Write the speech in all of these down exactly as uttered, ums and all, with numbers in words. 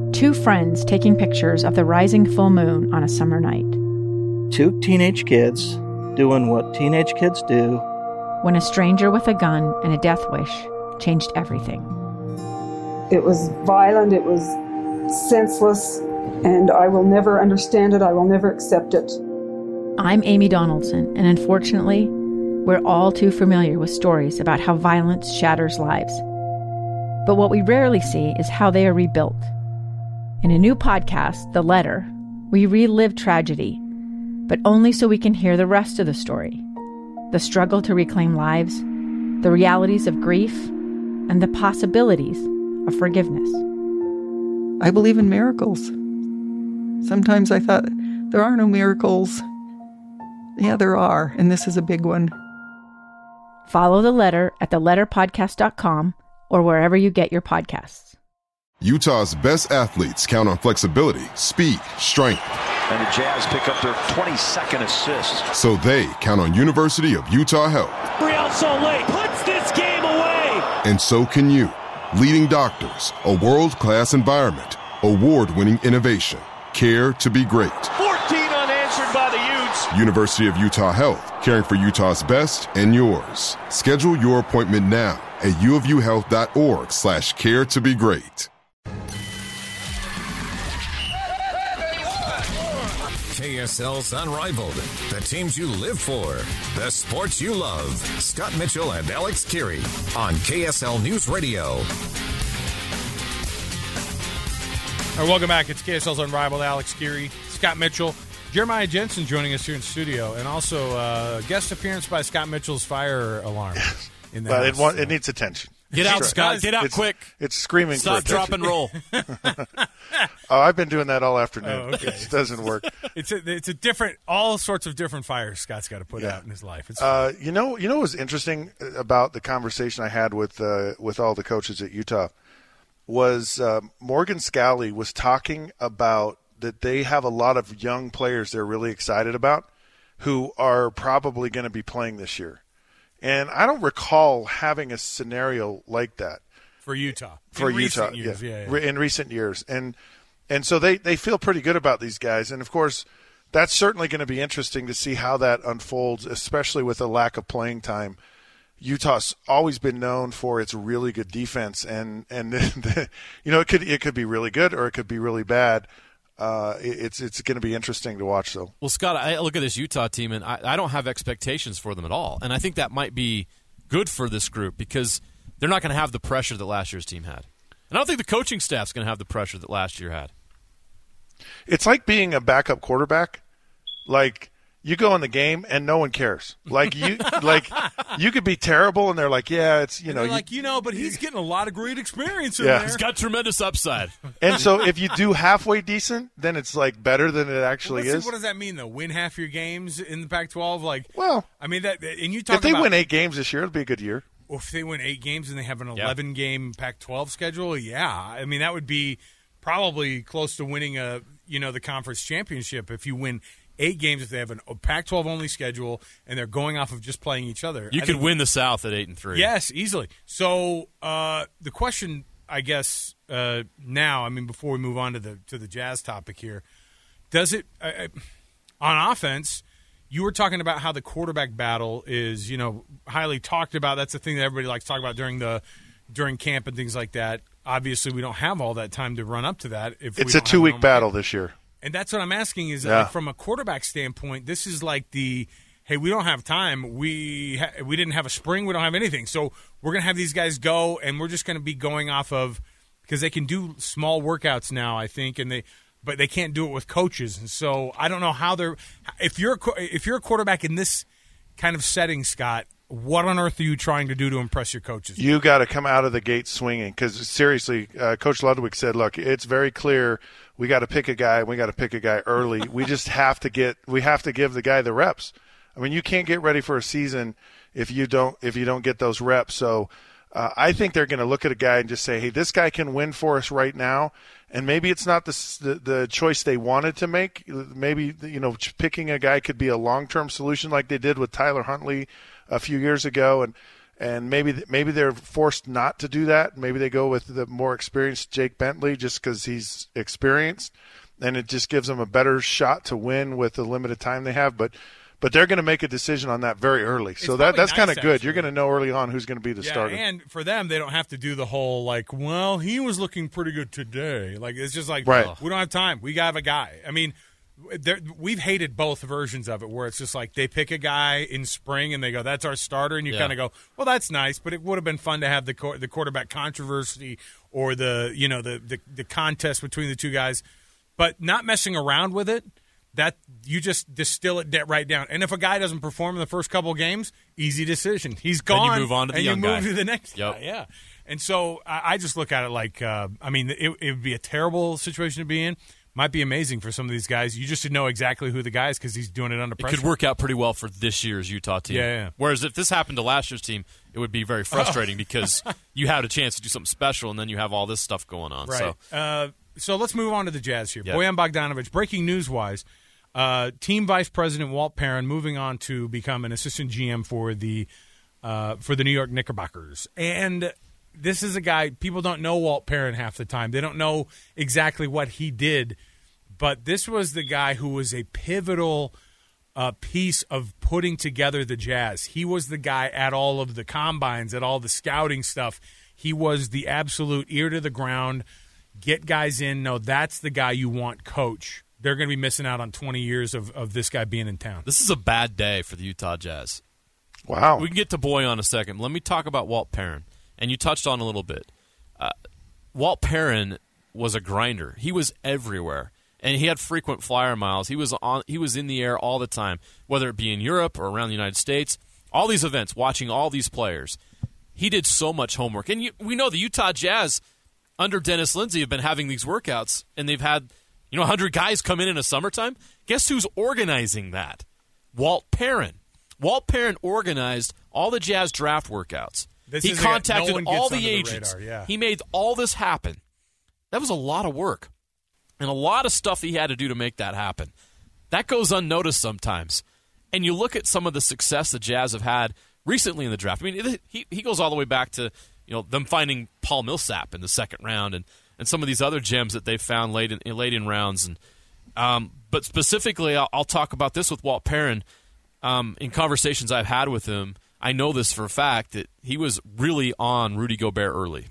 Two friends taking pictures of the rising full moon on a summer night. Two teenage kids doing what teenage kids do. When a stranger with a gun and a death wish changed everything. It was violent, it was senseless, and I will never understand it, I will never accept it. I'm Amy Donaldson, and unfortunately, we're all too familiar with stories about how violence shatters lives. But what we rarely see is how they are rebuilt. In a new podcast, The Letter, we relive tragedy, but only so we can hear the rest of the story. The struggle to reclaim lives, the realities of grief, and the possibilities of forgiveness. I believe in miracles. Sometimes I thought, there are no miracles. Yeah, there are, and this is a big one. Follow The Letter at the letter podcast dot com or wherever you get your podcasts. Utah's best athletes count on flexibility, speed, strength. And the Jazz pick up their twenty-second assist. So they count on University of Utah Health. Real Soleil puts this game away. And so can you. Leading doctors, a world-class environment, award-winning innovation, care to be great. fourteen unanswered by the Utes. University of Utah Health, caring for Utah's best and yours. Schedule your appointment now at uofuhealth.org slash care to be great. K S L's Unrivaled, the teams you live for, the sports you love. Scott Mitchell and Alex Keary on K S L News Radio. All right, welcome back. It's K S L's Unrivaled. Alex Keary, Scott Mitchell, Jeremiah Jensen joining us here in studio, and also uh, guest appearance by Scott Mitchell's fire alarm. In the but house, it, want, so. it needs attention. Get out, Scott. Get out it's, quick. It's screaming Stop, for drop, and roll. Oh, I've been doing that all afternoon. Oh, okay. It doesn't work. It's a, it's a different, all sorts of different fires Scott's got to put yeah. out in his life. It's uh, you know, you know what was interesting about the conversation I had with uh, with all the coaches at Utah was uh, Morgan Scalley was talking about that they have a lot of young players they're really excited about who are probably going to be playing this year. And I don't recall having a scenario like that for Utah. For in Utah, years, yeah. yeah, yeah. in recent years, and and so they, they feel pretty good about these guys. And of course, that's certainly going to be interesting to see how that unfolds, especially with a lack of playing time. Utah's always been known for its really good defense, and and the, you know it could it could be really good or it could be really bad. Uh, it's it's going to be interesting to watch, though. Well, Scott, I look at this Utah team, and I, I don't have expectations for them at all. And I think that might be good for this group because they're not going to have the pressure that last year's team had. And I don't think the coaching staff's going to have the pressure that last year had. It's like being a backup quarterback. Like, you go in the game and no one cares. Like you, like you could be terrible, and they're like, "Yeah, it's you and know, you, like you know, but he's getting a lot of great experience in yeah. there. He's got tremendous upside." And so, if you do halfway decent, then it's like better than it actually well, is. What does that mean, though? Win half your games in the Pac twelve? Like, well, I mean that. And you talk if they about, win eight games this year, it'll be a good year. Or if they win eight games and they have an yeah. eleven-game Pac twelve schedule, yeah, I mean that would be probably close to winning a you know the conference championship if you win eight games if they have a Pac twelve only schedule and they're going off of just playing each other. You I could think, win the South at eight and three. Yes, easily. So uh, the question, I guess, uh, now, I mean, before we move on to the to the Jazz topic here, does it uh, on offense? You were talking about how the quarterback battle is, you know, highly talked about. That's the thing that everybody likes to talk about during the during camp and things like that. Obviously, we don't have all that time to run up to that. If it's we a two week battle this year. And that's what I'm asking is, yeah. like, from a quarterback standpoint, this is like the, hey, we don't have time. We ha- we didn't have a spring. We don't have anything. So we're going to have these guys go, and we're just going to be going off of, because they can do small workouts now, I think, and they, but they can't do it with coaches. And so I don't know how they're, if you're, if you're a quarterback in this kind of setting, Scott, what on earth are you trying to do to impress your coaches? You got to come out of the gate swinging because, seriously, uh, Coach Ludwig said, look, it's very clear we got to pick a guy. We got to pick a guy early. We just have to get – we have to give the guy the reps. I mean, you can't get ready for a season if you don't if you don't get those reps. So uh, I think they're going to look at a guy and just say, hey, this guy can win for us right now. And maybe it's not the, the the choice they wanted to make. Maybe, you know, picking a guy could be a long-term solution like they did with Tyler Huntley a few years ago. And And maybe maybe they're forced not to do that. Maybe they go with the more experienced Jake Bentley just because he's experienced, and it just gives them a better shot to win with the limited time they have. But but they're going to make a decision on that very early. So It's that that's nice, kind of good. actually. You're going to know early on who's going to be the Yeah, starter. and for them, they don't have to do the whole, like, well, he was looking pretty good today. Like, it's just like, Right. we don't have time. We got a guy. I mean, there- we've hated both versions of it where it's just like they pick a guy in spring and they go, that's our starter, and you Yeah. kind of go, well, that's nice, but it would have been fun to have the qu- the quarterback controversy or the, you know, the, the, the contest between the two guys. But not messing around with it, that you just distill it de- right down. And if a guy doesn't perform in the first couple of games, easy decision. He's Then you gone. move on to the and young you move guy. to the next Yep. guy. Yeah. And so I, I just look at it like, uh, I mean, it, it would be a terrible situation to be in. Might be amazing for some of these guys. You just should know exactly who the guy is because he's doing it under It pressure. could work out pretty well for this year's Utah team. Yeah, yeah. Whereas if this happened to last year's team, it would be very frustrating because you had a chance to do something special, and then you have all this stuff going on. Right. So Uh, so let's move on to the Jazz here. Yeah. Bojan Bogdanovic, breaking news-wise, uh, team vice president Walt Perrin moving on to become an assistant G M for the uh, for the New York Knickerbockers. And this is a guy, people don't know Walt Perrin half the time. They don't know exactly what he did. But this was the guy who was a pivotal uh, piece of putting together the Jazz. He was the guy at all of the combines, at all the scouting stuff. He was the absolute ear to the ground, get guys in. No, that's the guy you want coach. They're going to be missing out on twenty years of, of this guy being in town. this is a bad day for the Utah Jazz. Wow. We can get to Bojan in a second. Let me talk about Walt Perrin. And you touched on it a little bit. Uh, Walt Perrin was a grinder. He was everywhere. And he had frequent flyer miles. He was on. He was in the air all the time, whether it be in Europe or around the United States. All these events, watching all these players. He did so much homework. And you, we know the Utah Jazz, under Dennis Lindsey, have been having these workouts, and they've had, you know, one hundred guys come in in the summertime. Guess who's organizing that? Walt Perrin. Walt Perrin organized all the Jazz draft workouts. This He is a guy- no contacted one gets all the under the agents. radar, yeah. He made all this happen. That was a lot of work. And a lot of stuff he had to do to make that happen. That goes unnoticed sometimes. And you look at some of the success the Jazz have had recently in the draft. I mean, he he goes all the way back to, you know, them finding Paul Millsap in the second round and, and some of these other gems that they've found late in, late in rounds. And um, but specifically, I'll, I'll talk about this with Walt Perrin. Um, in conversations I've had with him, I know this for a fact that he was really on Rudy Gobert early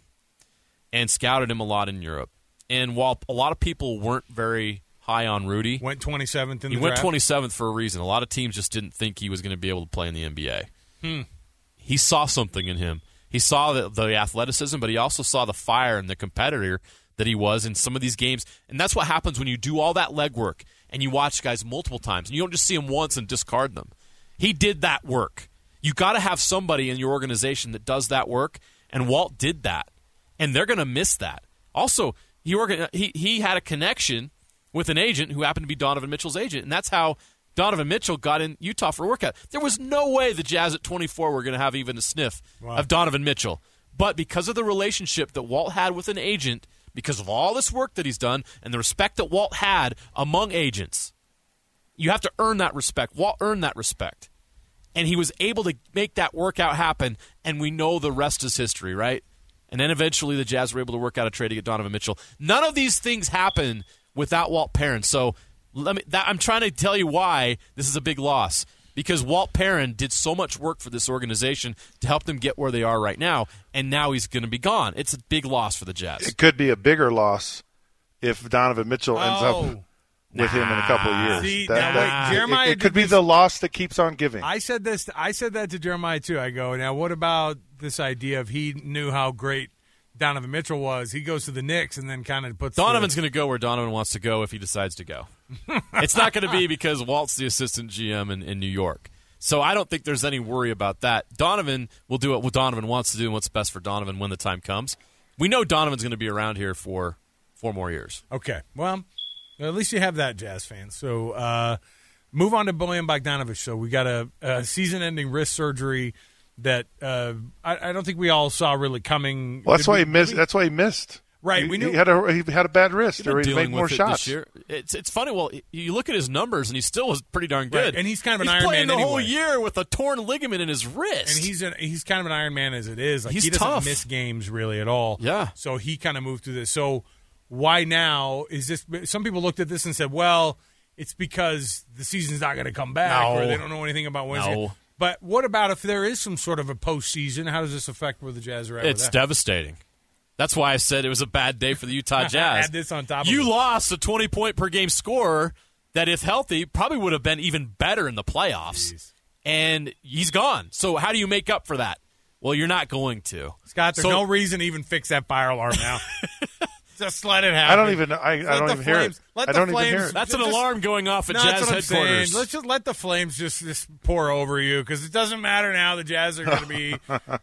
and scouted him a lot in Europe. And while a lot of people weren't very high on Rudy, Went twenty-seventh in he the went draft. twenty-seventh for a reason. A lot of teams just didn't think he was going to be able to play in the N B A. Hmm. He saw something in him. He saw the, the athleticism, but he also saw the fire and the competitor that he was in some of these games. And that's what happens when you do all that legwork and you watch guys multiple times. And you don't just see them once and discard them. He did that work. You got to have somebody in your organization that does that work, and Walt did that. And they're going to miss that. Also, he, organ- he he had a connection with an agent who happened to be Donovan Mitchell's agent, and that's how Donovan Mitchell got in Utah for a workout. There was no way the Jazz at twenty-four were going to have even a sniff Wow. of Donovan Mitchell. But because of the relationship that Walt had with an agent, because of all this work that he's done, and the respect that Walt had among agents, you have to earn that respect. Walt earned that respect. And he was able to make that workout happen, and we know the rest is history, right? And then eventually the Jazz were able to work out a trade to get Donovan Mitchell. None of these things happen without Walt Perrin. So let me, that, I'm trying to tell you why this is a big loss. Because Walt Perrin did so much work for this organization to help them get where they are right now, and now he's going to be gone. It's a big loss for the Jazz. It could be a bigger loss if Donovan Mitchell ends Oh. up with him in a couple of years. See, That- now that- wait, Jeremiah it, it could did be this- the loss that keeps on giving. I said this. I said that to Jeremiah too. I go, now what about this idea of he knew how great Donovan Mitchell was? He goes to the Knicks and then kind of puts Donovan's the, going to go where Donovan wants to go if he decides to go. It's not going to be because Walt's the assistant G M in, in New York. So I don't think there's any worry about that. Donovan will do what Donovan wants to do and what's best for Donovan when the time comes. We know Donovan's going to be around here for four more years. Okay, well, at least you have that, Jazz fans. So uh, move on to Bojan Bogdanovic. So we got a, a season-ending wrist surgery that uh, I, I don't think we all saw really coming. Well, that's Did why we- he missed. did we- That's why he missed. Right, He, we knew he had a he had a bad wrist, He's been or he dealing made more with it shots. this year. It's it's funny. Well, you look at his numbers, and he still was pretty darn good. Right, and he's kind of an he's Iron playing Man the whole anyway. year with a torn ligament in his wrist. And he's an, he's kind of an Iron Man as it is. Like, He's he doesn't tough. miss games really at all. Yeah. So he kind of moved through this. So why now is this? Some people looked at this and said, well, it's because the season's not going to come back, No. or they don't know anything about when. No. But what about if there is some sort of a postseason? How does this affect where the Jazz are at? It's with that? devastating. That's why I said it was a bad day for the Utah Jazz. Add this on top of you it. lost a twenty-point-per-game scorer that, if healthy, probably would have been even better in the playoffs. Jeez. And he's gone. So how do you make up for that? Well, you're not going to. Scott, there's So- no reason to even fix that fire alarm now. Just let it happen. I don't even. I, I Let don't the even hear it. flames- let I the don't even flames- hear it. That's an Just- alarm going off at No, Jazz that's what I'm headquarters. saying. Let's just let the flames just, just pour over you, because it doesn't matter now. The Jazz are going to be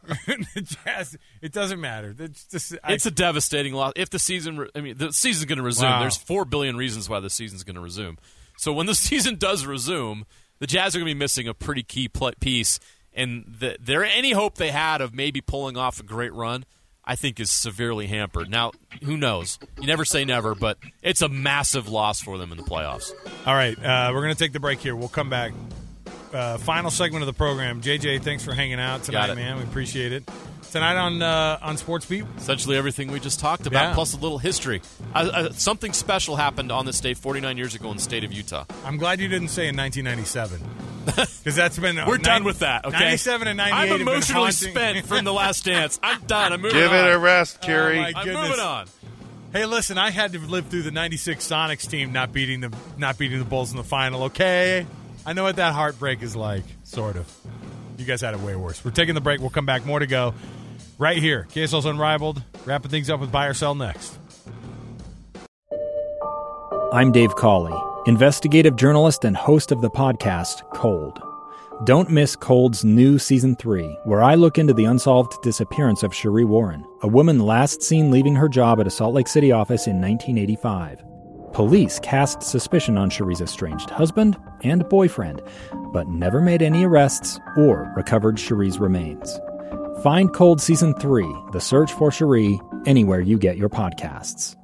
the Jazz. It doesn't matter. It's just I, It's a devastating loss. If the season, re- I mean, the season's going to resume. Wow. There's four billion reasons why the season's going to resume. So when the season does resume, the Jazz are going to be missing a pretty key pl- piece, and the, there any hope they had of maybe pulling off a great run, I think, is severely hampered. Now, who knows? You never say never, but it's a massive loss for them in the playoffs. all right. Uh, we're going to take the break here. We'll come back. Uh, final segment of the program. J J, thanks for hanging out tonight, Got it. man. We appreciate it. Tonight on uh, on Sports Beat. Essentially everything we just talked about, Yeah. plus a little history. Uh, uh, something special happened on this day forty-nine years ago in the state of Utah. I'm glad you didn't say in nineteen ninety-seven, because that's been We're nine- done with that, okay? ninety-seven and ninety-eight. I'm have been emotionally haunting- spent from The Last Dance. I'm done. I'm moving Give on. it a rest, Oh, Kerry. my I'm goodness. moving on. Hey, listen, I had to live through the ninety-six Sonics team not beating the not beating the Bulls in the final, okay? I know what that heartbreak is like, sort of. You guys had it way worse. We're taking the break. We'll come back. More to go right here. K S L's Unrivaled. Wrapping things up with Buy or Sell next. I'm Dave Cawley, investigative journalist and host of the podcast Cold. Don't miss Cold's new Season three, where I look into the unsolved disappearance of Cherie Warren, a woman last seen leaving her job at a Salt Lake City office in nineteen eighty-five. Police cast suspicion on Cherie's estranged husband and boyfriend, but never made any arrests or recovered Cherie's remains. Find Cold Season three, The Search for Cherie, anywhere you get your podcasts.